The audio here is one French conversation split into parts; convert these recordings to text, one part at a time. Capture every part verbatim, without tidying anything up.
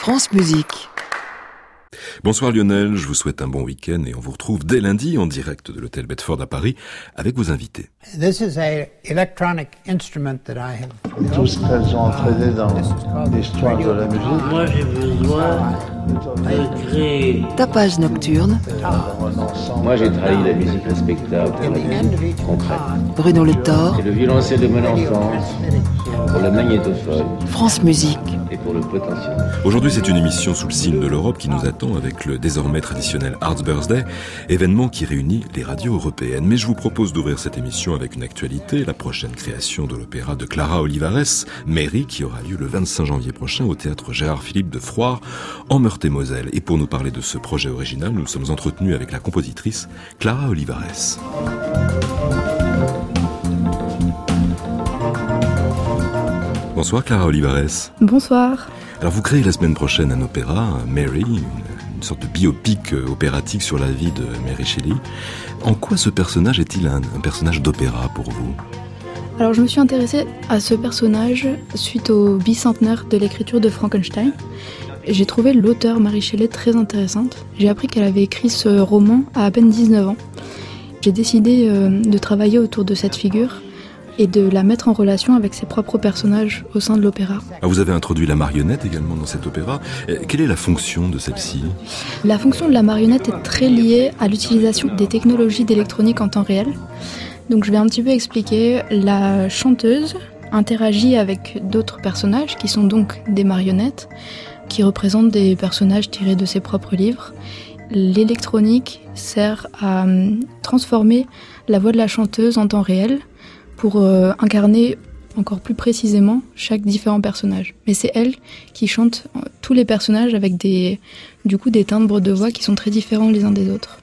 France Musique. Bonsoir Lionel, je vous souhaite un bon week-end et on vous retrouve dès lundi en direct de l'hôtel Bedford à Paris avec vos invités. This is a electronic instrument that I have. Tout ce qu'elles ont entraîné dans l'histoire de la musique. Moi j'ai besoin de créer. Tapage nocturne. Moi j'ai trahi la musique respectable pour la musique concrète. Bruno Le Thor. C'est le violoncelle de mon enfance pour le magnétophone. France Musique. Et pour le potentiel. Aujourd'hui c'est une émission sous le signe de l'Europe qui nous attend avec le désormais traditionnel Arts Birthday, événement qui réunit les radios européennes. Mais je vous propose d'ouvrir cette émission avec une actualité, la prochaine création de l'opéra de Clara Olivares, Mary, qui aura lieu le vingt-cinq janvier prochain au théâtre Gérard Philipe de Froire, en Meurthe-et-Moselle. Et pour nous parler de ce projet original, nous sommes entretenus avec la compositrice Clara Olivares. Bonsoir Clara Olivares. Bonsoir. Alors vous créez la semaine prochaine un opéra, Mary, une, une sorte de biopic opératique sur la vie de Mary Shelley. En quoi ce personnage est-il un, un personnage d'opéra pour vous ? Alors je me suis intéressée à ce personnage suite au bicentenaire de l'écriture de Frankenstein. J'ai trouvé l'auteure Mary Shelley très intéressante. J'ai appris qu'elle avait écrit ce roman à à peine dix-neuf ans. J'ai décidé euh, de travailler autour de cette figure et de la mettre en relation avec ses propres personnages au sein de l'opéra. Ah, vous avez introduit la marionnette également dans cet opéra. Quelle est la fonction de celle-ci ? La fonction de la marionnette est très liée à l'utilisation des technologies d'électronique en temps réel. Donc je vais un petit peu expliquer. La chanteuse interagit avec d'autres personnages qui sont donc des marionnettes, qui représentent des personnages tirés de ses propres livres. L'électronique sert à transformer la voix de la chanteuse en temps réel pour euh, incarner encore plus précisément chaque différent personnage. Mais c'est elle qui chante tous les personnages avec des, du coup, des timbres de voix qui sont très différents les uns des autres.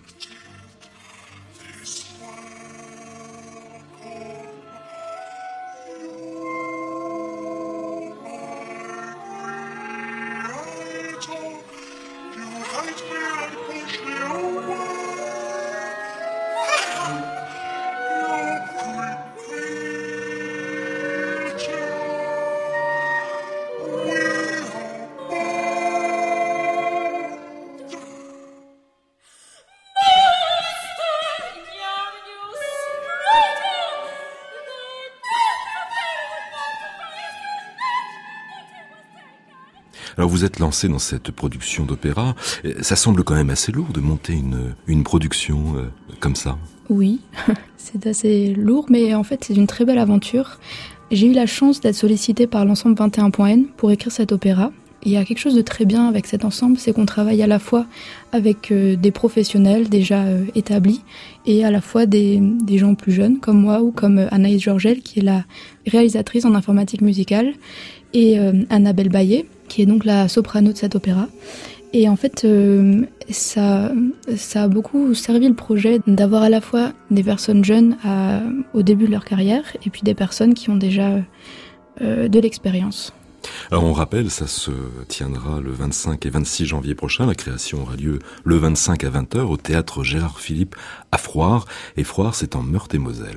Alors vous êtes lancé dans cette production d'opéra. Ça semble quand même assez lourd de monter une, une production euh, comme ça. Oui, c'est assez lourd, mais en fait c'est une très belle aventure. J'ai eu la chance d'être sollicitée par l'ensemble vingt et un point N pour écrire cet opéra. Et il y a quelque chose de très bien avec cet ensemble, c'est qu'on travaille à la fois avec euh, des professionnels déjà euh, établis et à la fois des, des gens plus jeunes comme moi ou comme euh, Anaïs Georgel qui est la réalisatrice en informatique musicale et euh, Annabelle Baillet qui est donc la soprano de cet opéra. Et en fait, euh, ça, ça a beaucoup servi le projet d'avoir à la fois des personnes jeunes à, au début de leur carrière et puis des personnes qui ont déjà euh, de l'expérience. Alors on rappelle, ça se tiendra le vingt-cinq et vingt-six janvier prochain. La création aura lieu le vingt-cinq à vingt heures au théâtre Gérard Philipe à Froire. Et Froire, c'est en Meurthe-et-Moselle.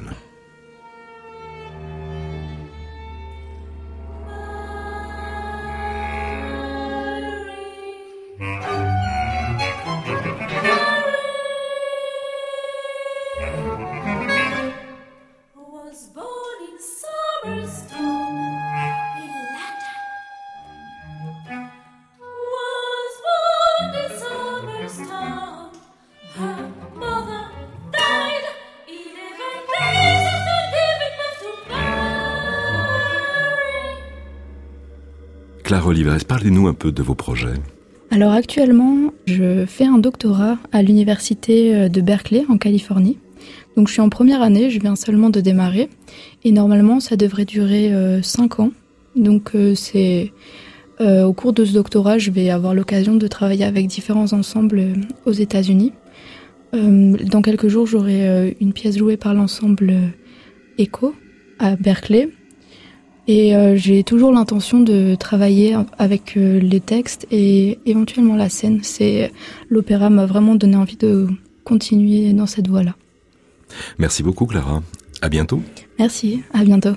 Clara Olivares, parlez-nous un peu de vos projets. Alors actuellement, je fais un doctorat à l'université de Berkeley en Californie. Donc je suis en première année, je viens seulement de démarrer. Et normalement, ça devrait durer euh, cinq ans. Donc euh, c'est euh, au cours de ce doctorat, je vais avoir l'occasion de travailler avec différents ensembles euh, aux États-Unis. Euh, dans quelques jours, j'aurai euh, une pièce jouée par l'ensemble euh, Echo à Berkeley. Et euh, j'ai toujours l'intention de travailler avec euh, les textes et éventuellement la scène. C'est, l'opéra m'a vraiment donné envie de continuer dans cette voie-là. Merci beaucoup Clara. À bientôt. Merci, à bientôt.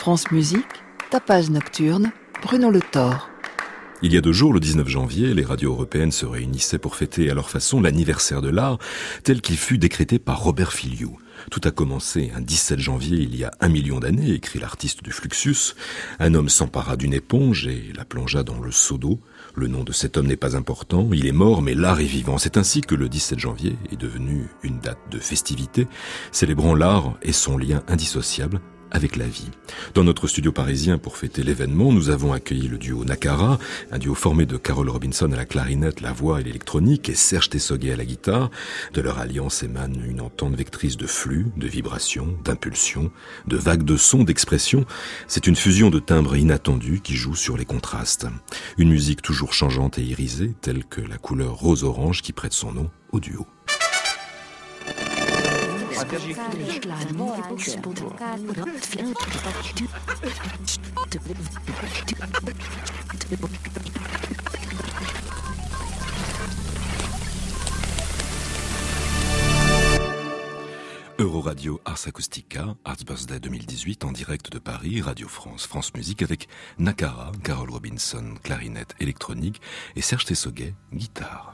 France Musique, Tapage nocturne, Bruno Le Thor. Il y a deux jours, le dix-neuf janvier, les radios européennes se réunissaient pour fêter à leur façon l'anniversaire de l'art, tel qu'il fut décrété par Robert Filiou. Tout a commencé un dix-sept janvier il y a un million d'années, écrit l'artiste du Fluxus. Un homme s'empara d'une éponge et la plongea dans le seau d'eau. Le nom de cet homme n'est pas important, il est mort mais l'art est vivant. C'est ainsi que le dix-sept janvier est devenu une date de festivité, célébrant l'art et son lien indissociable avec la vie. Dans notre studio parisien pour fêter l'événement, nous avons accueilli le duo Nakara, un duo formé de Carole Robinson à la clarinette, la voix et l'électronique et Serge Tessoguet à la guitare. De leur alliance émane une entente vectrice de flux, de vibrations, d'impulsions, de vagues de sons, d'expressions. C'est une fusion de timbres inattendus qui joue sur les contrastes. Une musique toujours changeante et irisée, telle que la couleur rose-orange qui prête son nom au duo. Euroradio Ars Acoustica, Arts Birthday deux mille dix-huit en direct de Paris, Radio France, France Musique avec Nakara, Carole Robinson, clarinette électronique et Serge Tessoguet, guitare.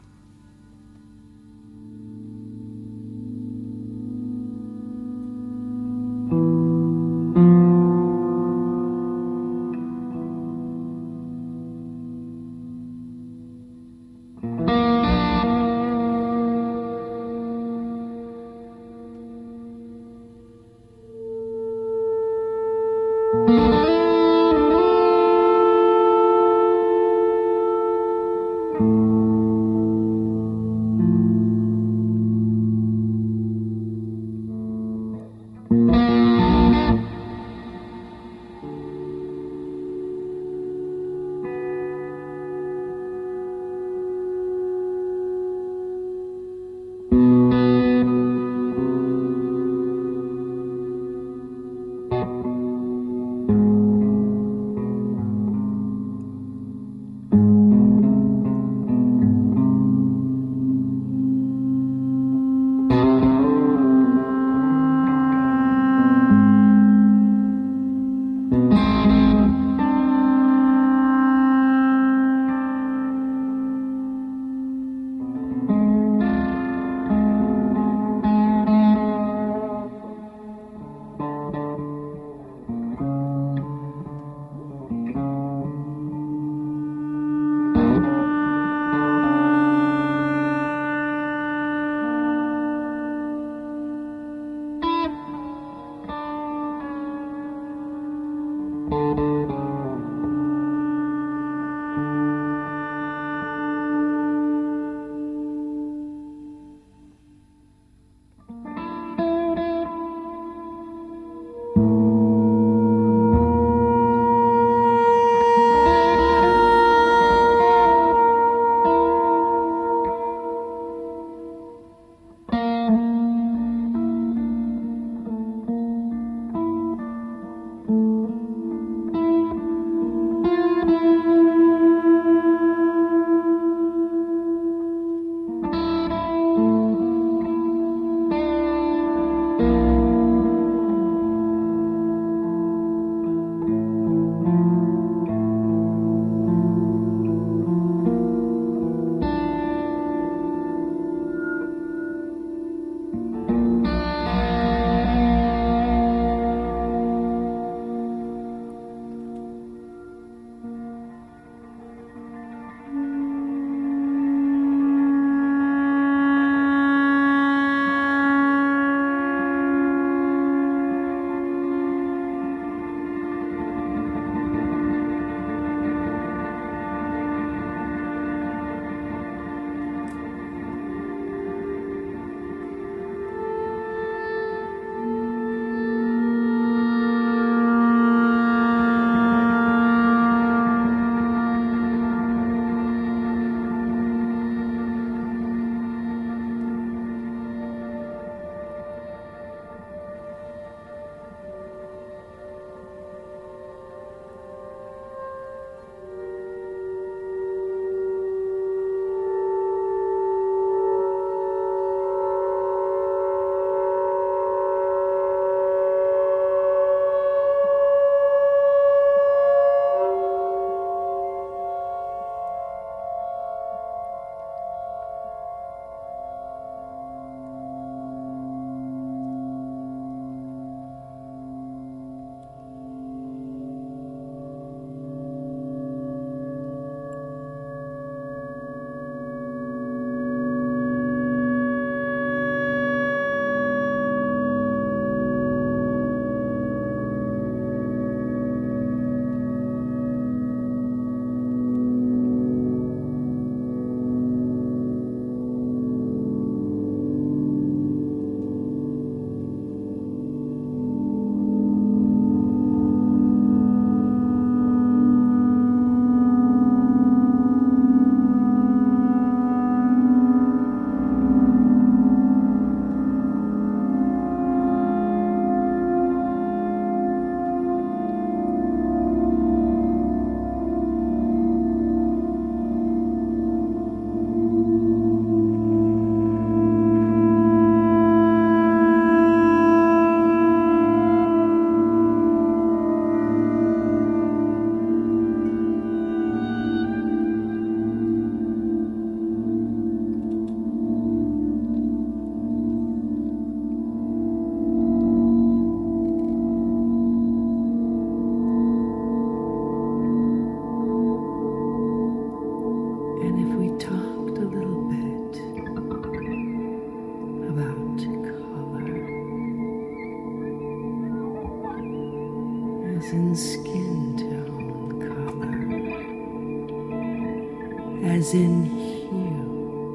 as in hue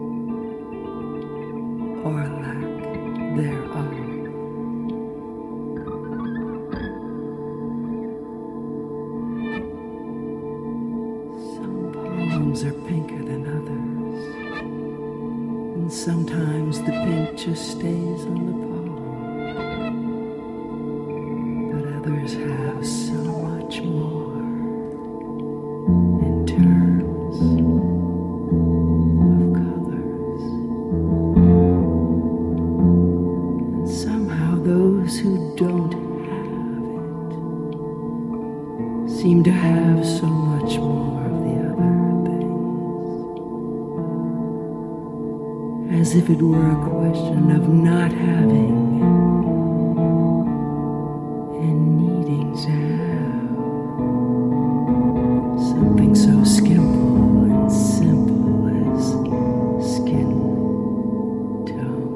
or lack thereof. Some poems are pinker than others, and sometimes the pink just stays on the palm, but others have so much more. Seem to have so much more of the other things, as if it were a question of not having and needing to have something so skimple and simple as skin tone.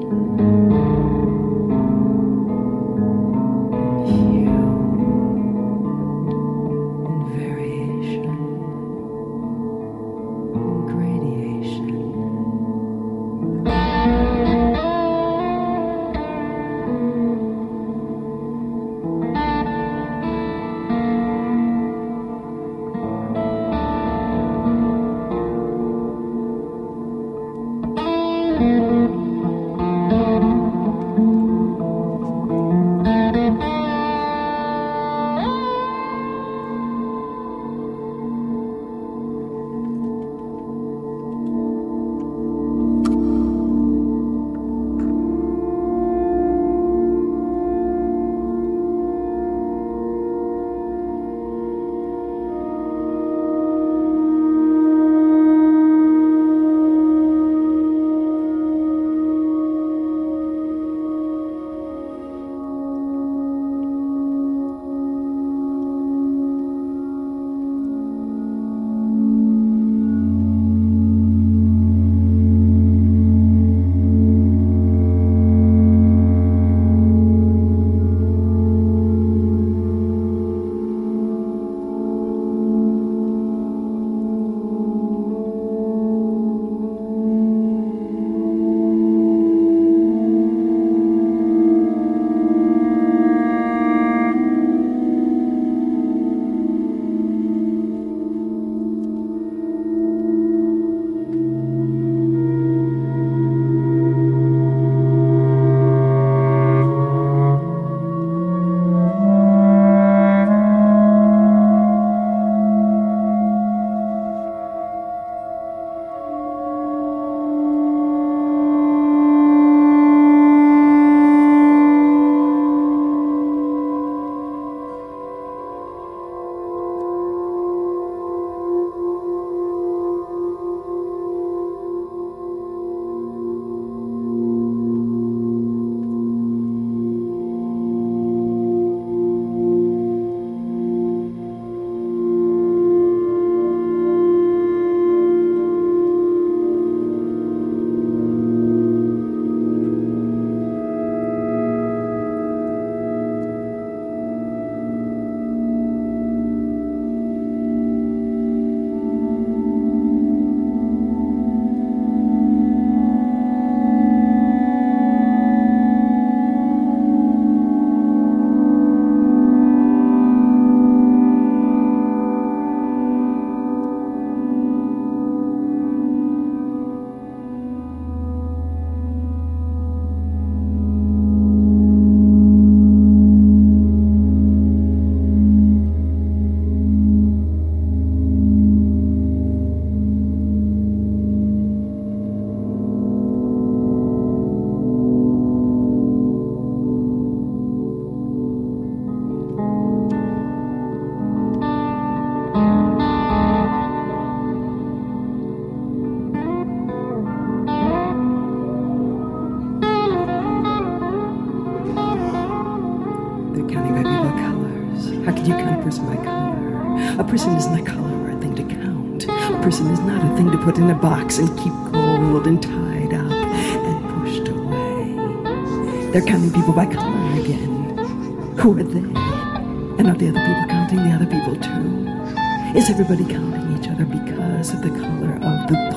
A person isn't a color or a thing to count. A person is not a thing to put in a box and keep cold and tied up and pushed away. They're counting people by color again. Who are they? And are the other people counting the other people too? Is everybody counting each other because of the color of the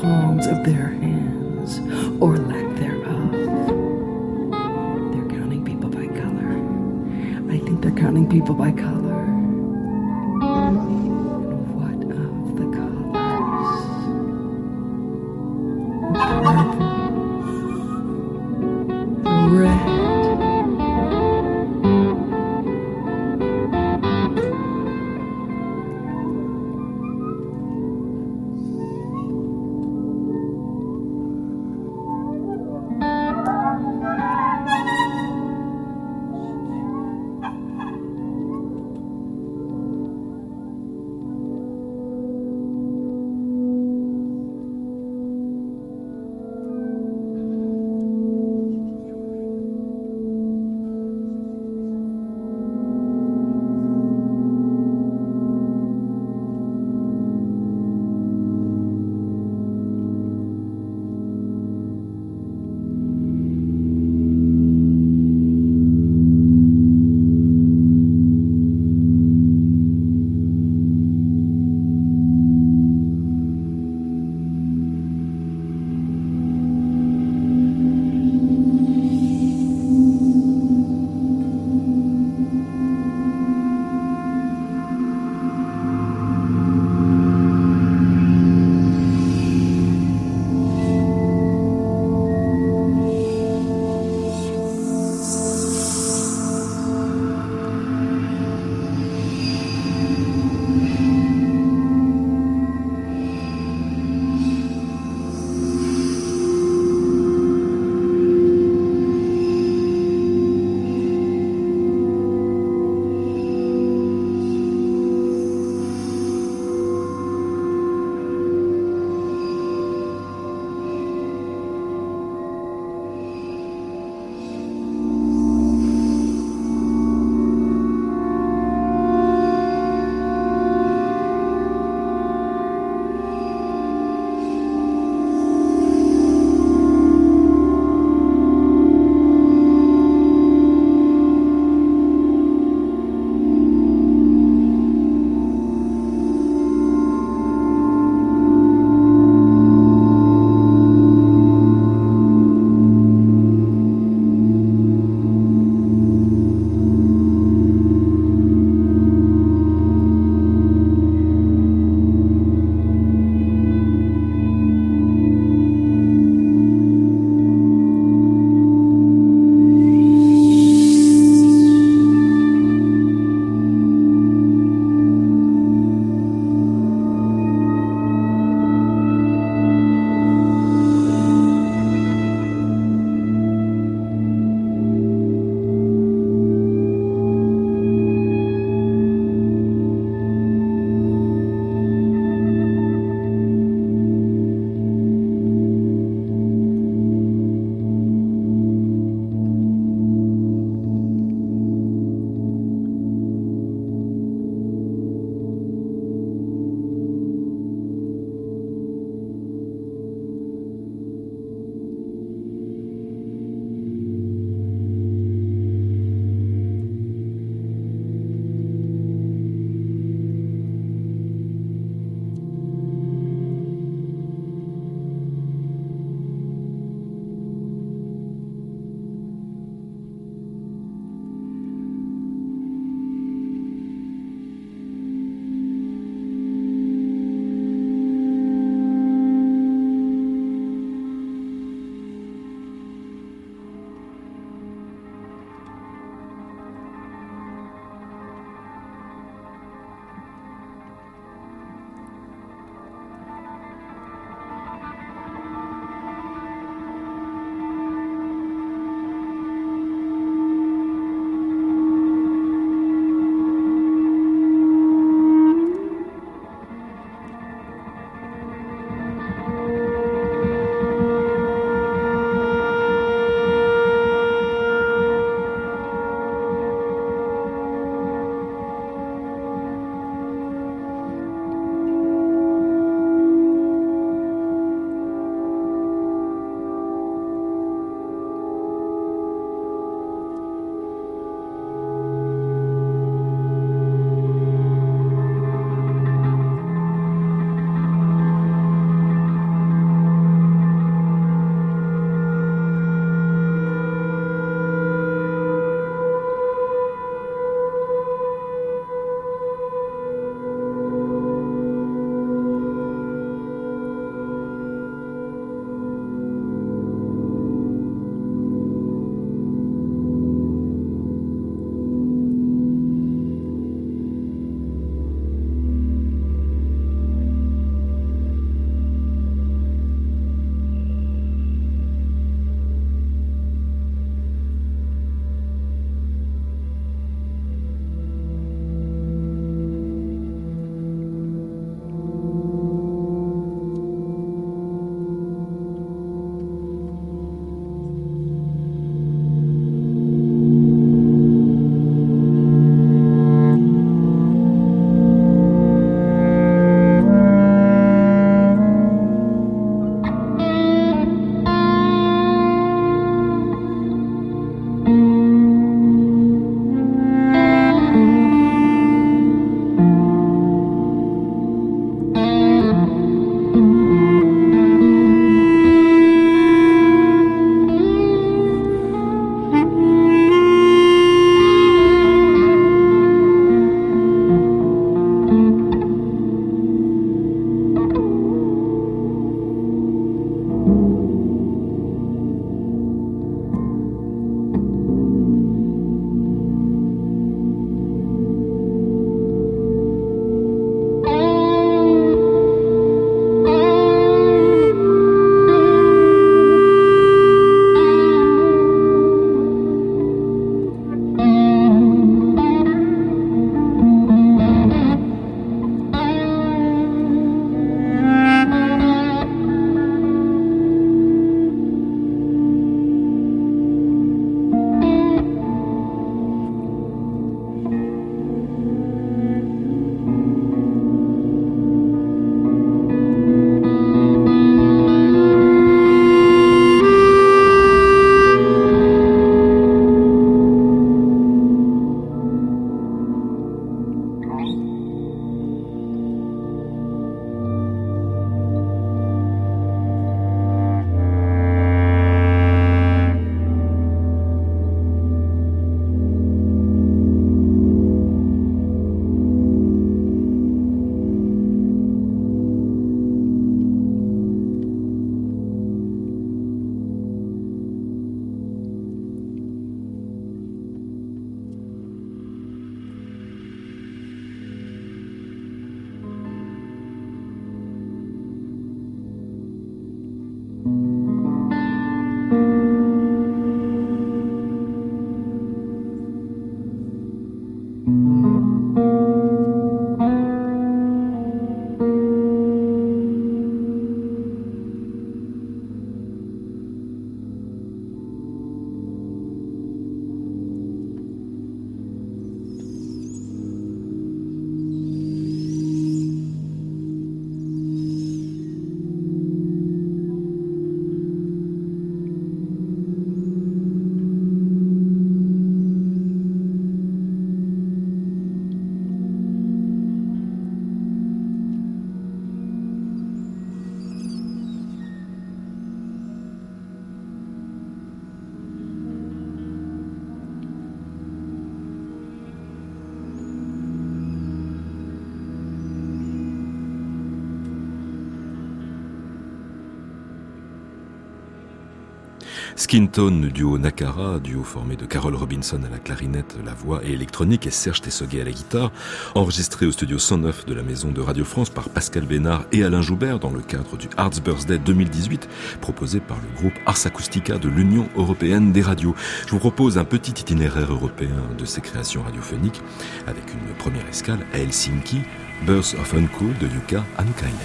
Skin Tone, duo Nakara, duo formé de Carol Robinson à la clarinette, la voix et électronique et Serge Tessoguet à la guitare, enregistré au studio cent neuf de la Maison de Radio France par Pascal Bénard et Alain Joubert dans le cadre du Arts Birthday deux mille dix-huit, proposé par le groupe Ars Acoustica de l'Union Européenne des Radios. Je vous propose un petit itinéraire européen de ces créations radiophoniques, avec une première escale à Helsinki, Birth of Uncool de Jukka Ankainen.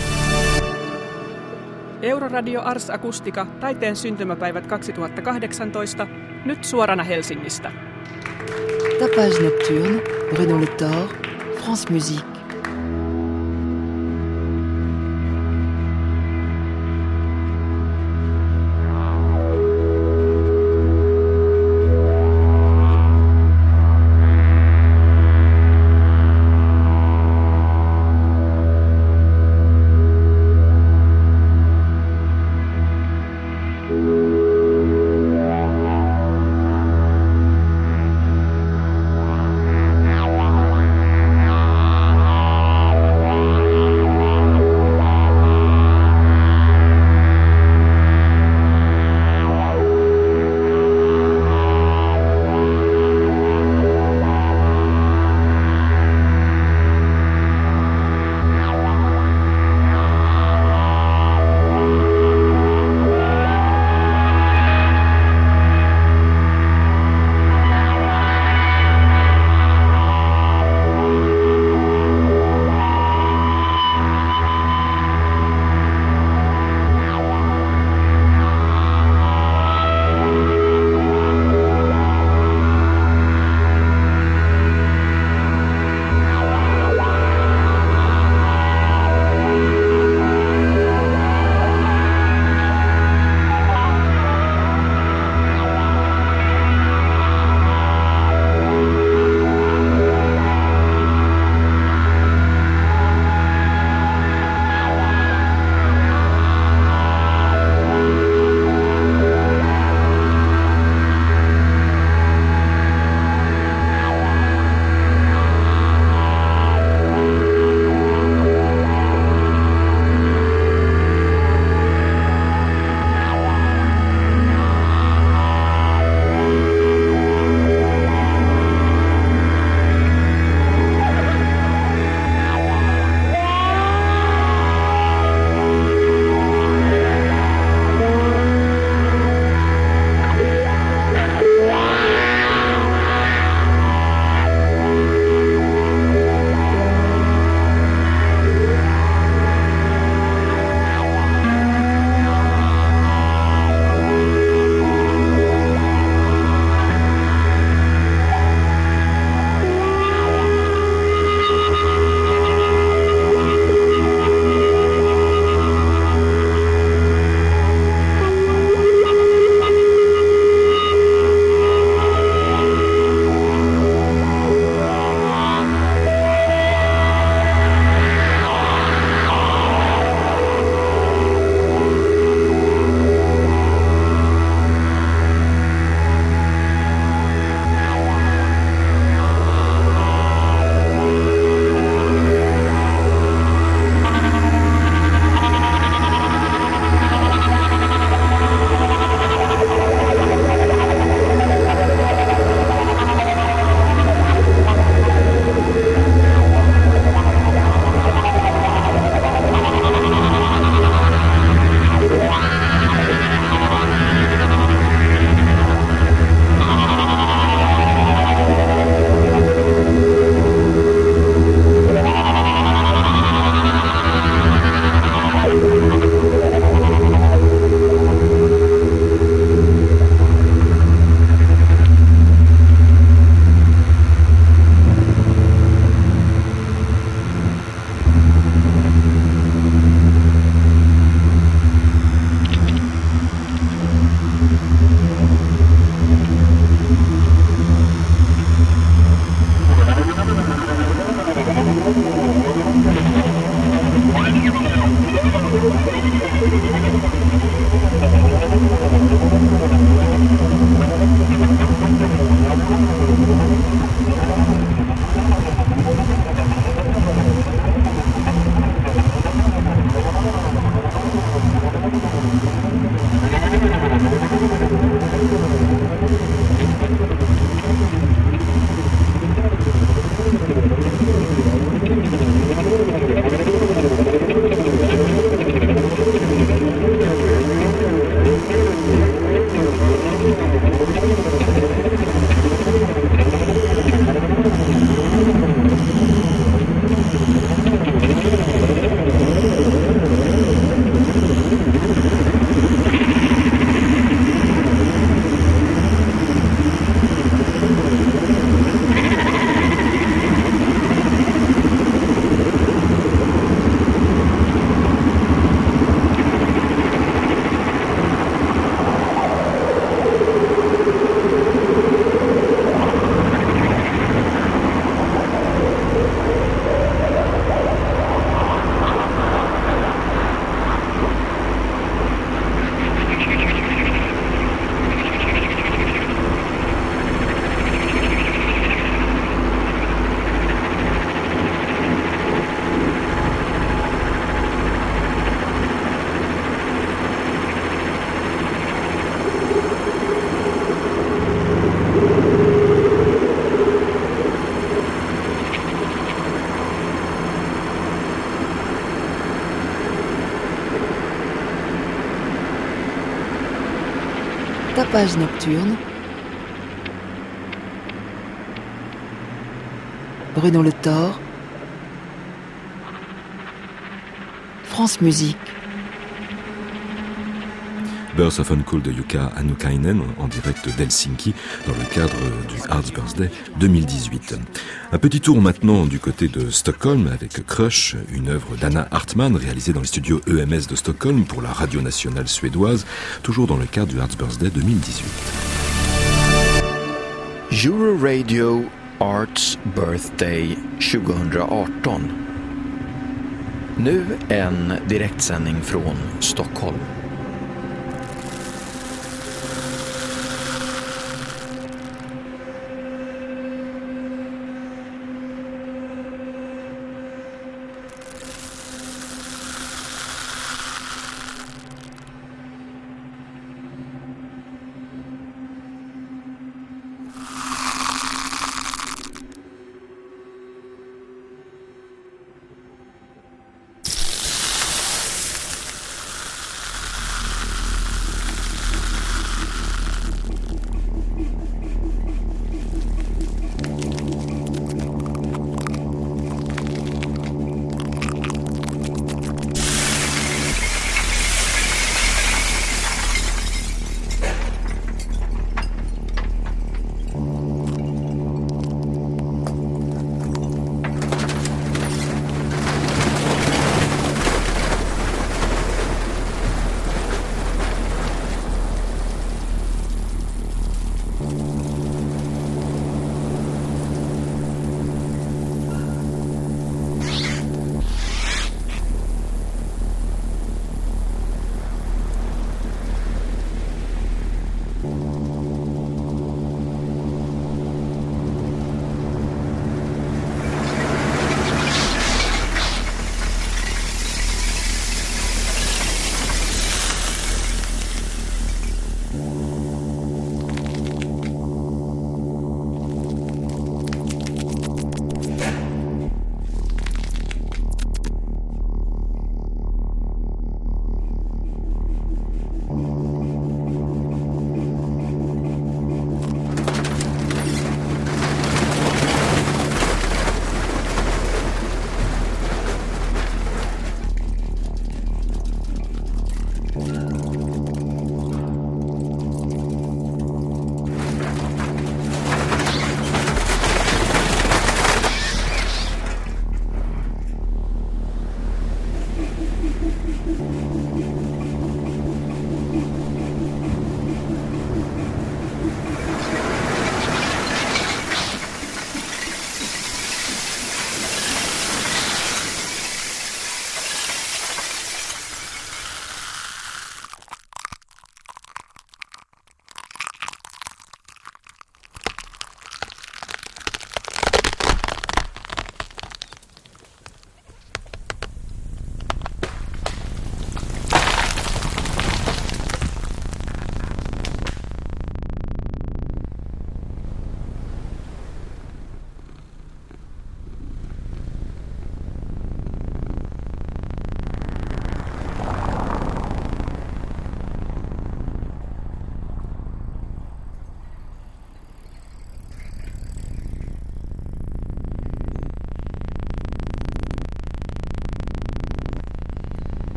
Euroradio Ars Acoustica, taiteen syntymäpäivät kaksituhattakahdeksantoista, nyt suorana Helsingistä. Tapage nocturne, Bruno Le Thor, France Musique. Wow. Tapage nocturne. Bruno Le Thor. France Musique. Birth of Uncle de Jukka Annukainen en direct d'Helsinki dans le cadre du Arts Birthday deux mille dix-huit. Un petit tour maintenant du côté de Stockholm avec Crush, une œuvre d'Anna Hartmann réalisée dans les studios E M S de Stockholm pour la radio nationale suédoise, toujours dans le cadre du Arts Birthday deux mille dix-huit. Euro Radio Arts Birthday tjugo arton. Nu en direktsändning från Stockholm.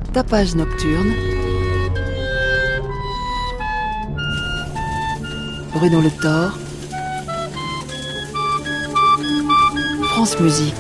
Tapage nocturne. Bruno Le Thor. France Musique.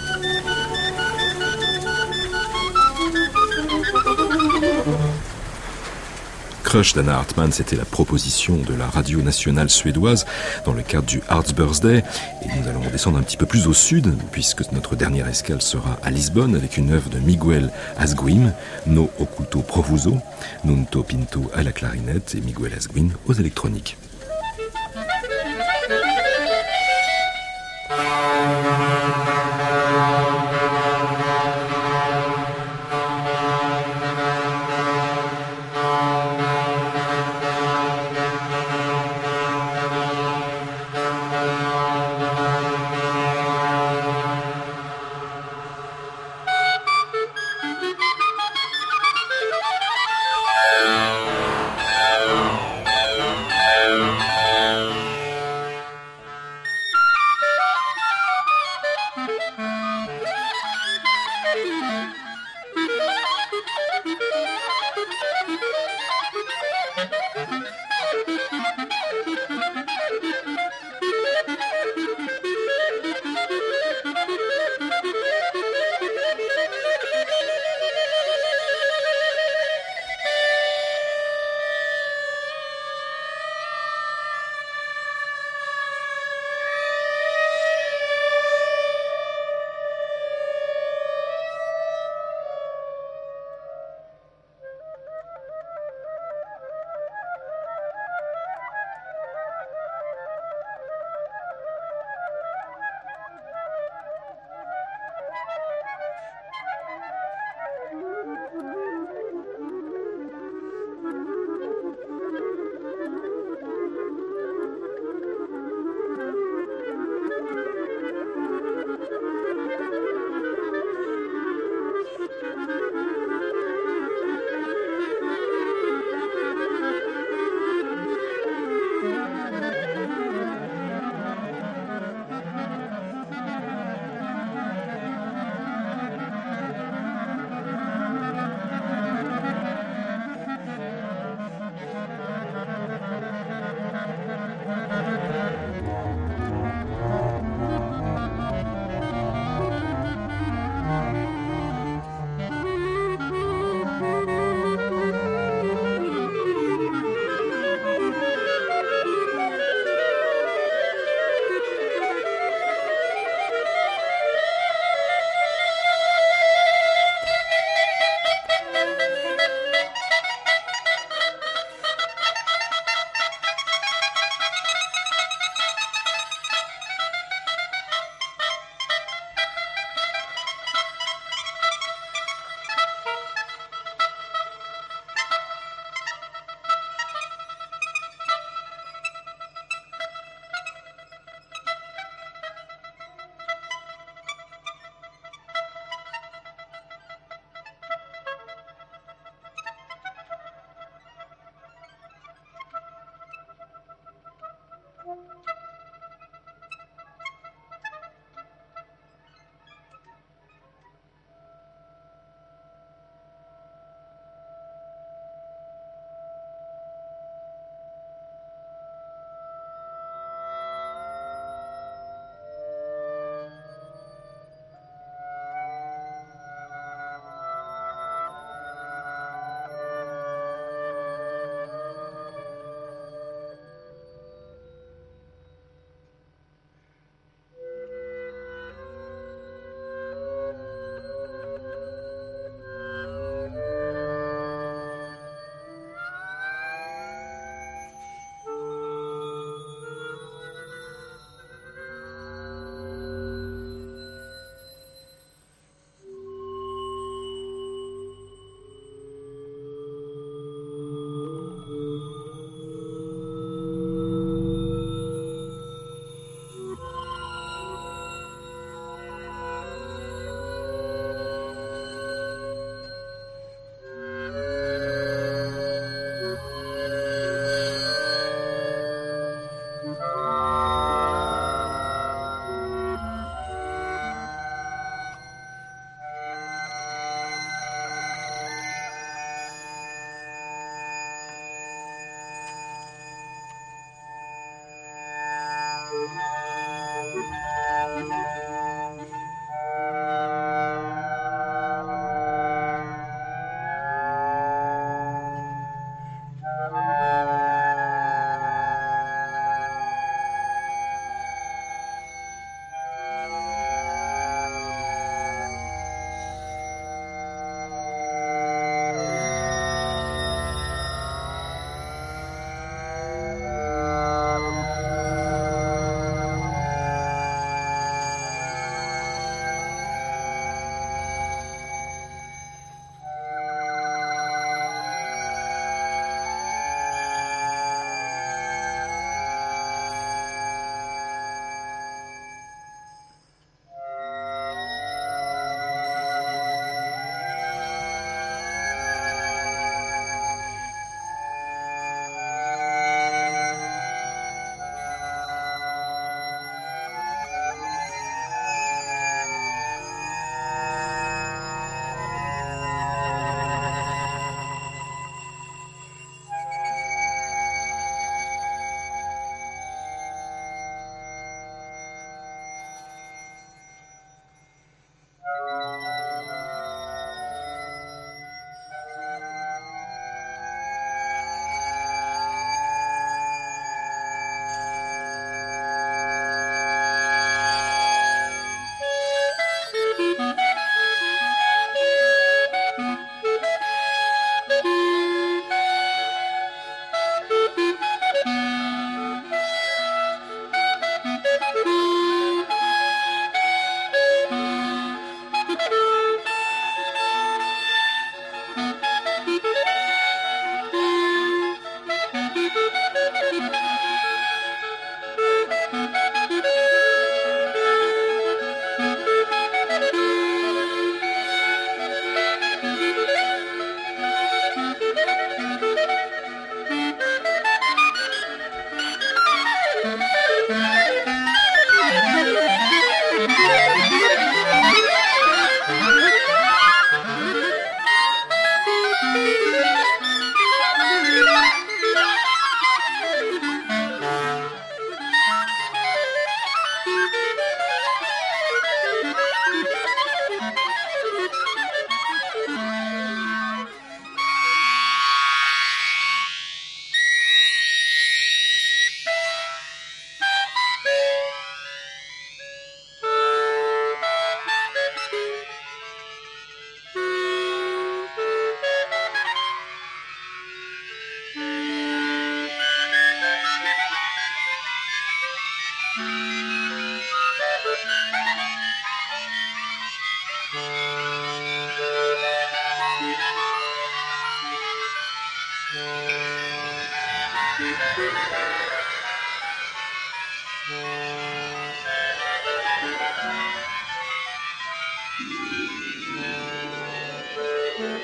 Crush d'Anna Hartmann, c'était la proposition de la radio nationale suédoise dans le cadre du Arts Birthday. Et nous allons descendre un petit peu plus au sud, puisque notre dernière escale sera à Lisbonne avec une œuvre de Miguel Asguin, No Oculto Profuso, Nunto Pinto à la clarinette et Miguel Asguin aux électroniques.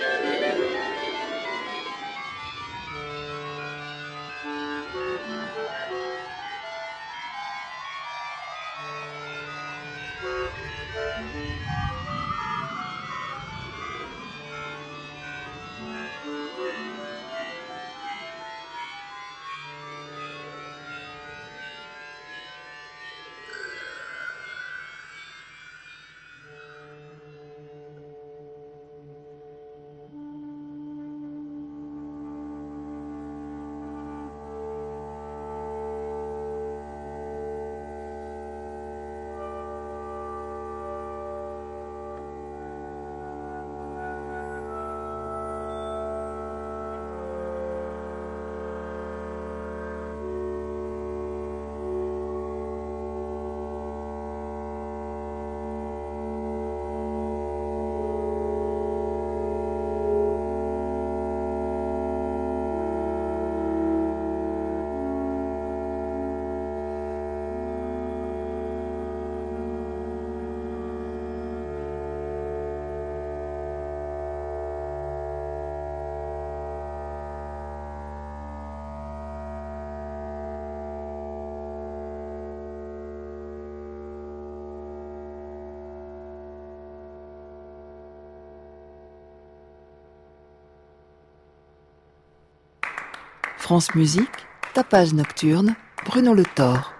France Musique, Tapage nocturne, Bruno Le Thor.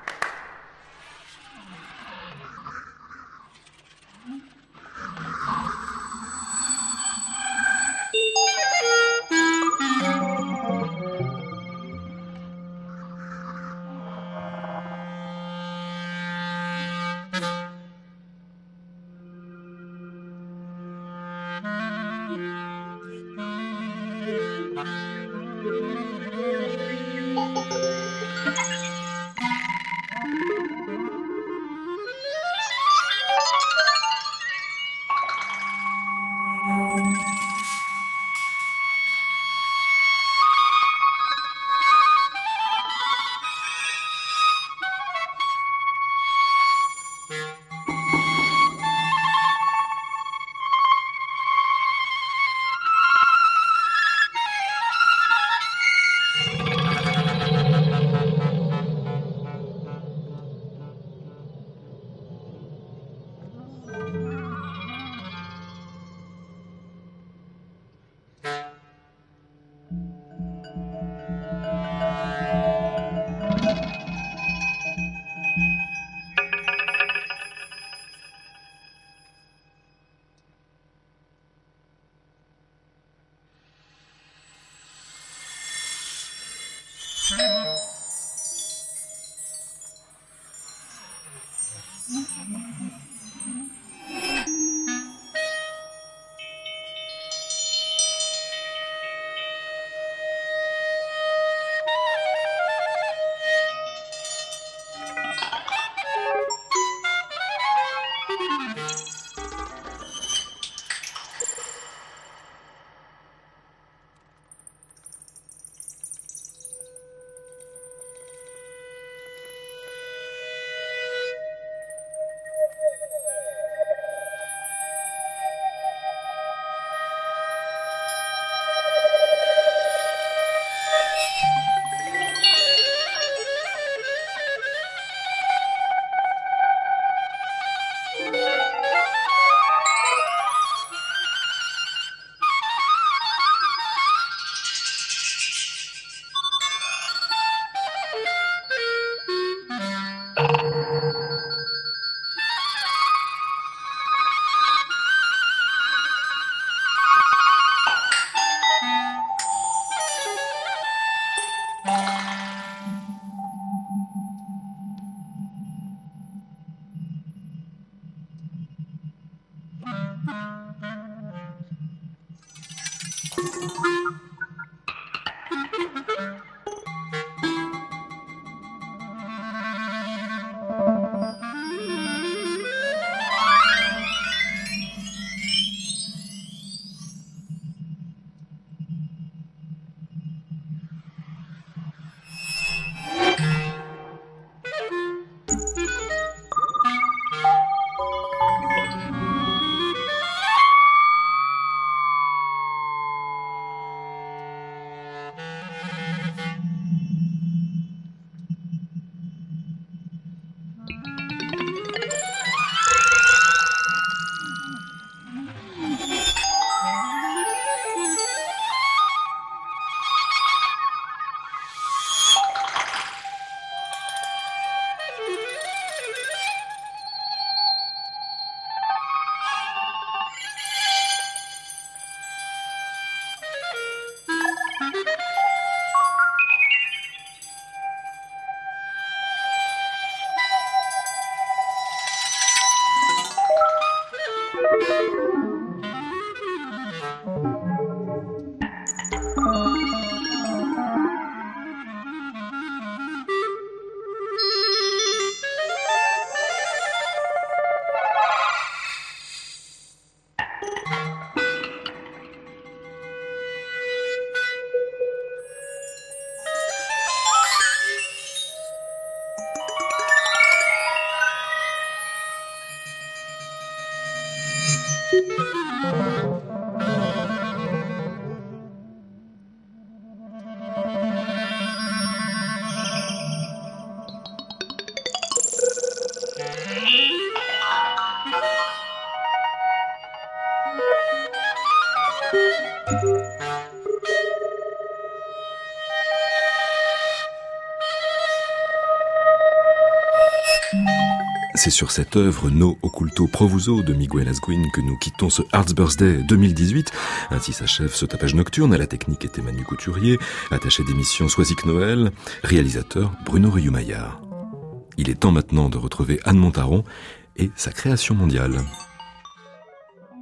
C'est sur cette œuvre No Occulto Profuso de Miguel Asguin que nous quittons ce Arts Birthday deux mille dix-huit. Ainsi s'achève ce tapage nocturne. À la technique était Manu Couturier, attaché d'émission Soisic Noël, réalisateur Bruno Rioux-Maillard. Il est temps maintenant de retrouver Anne Montaron et sa création mondiale.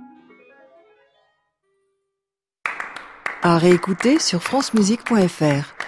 À réécouter sur francemusique point f r.